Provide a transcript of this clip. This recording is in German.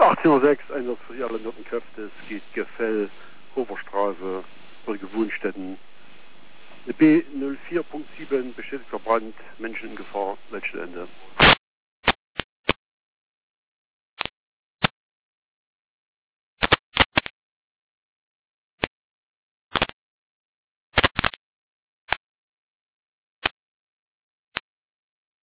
1806, Einsatz für die alarmierten Kräfte. Es geht Gefell, Hoferstraße, oder Gewohnstätten. Eine B04.7, bestätigter Brand, Menschen in Gefahr, letzten Ende.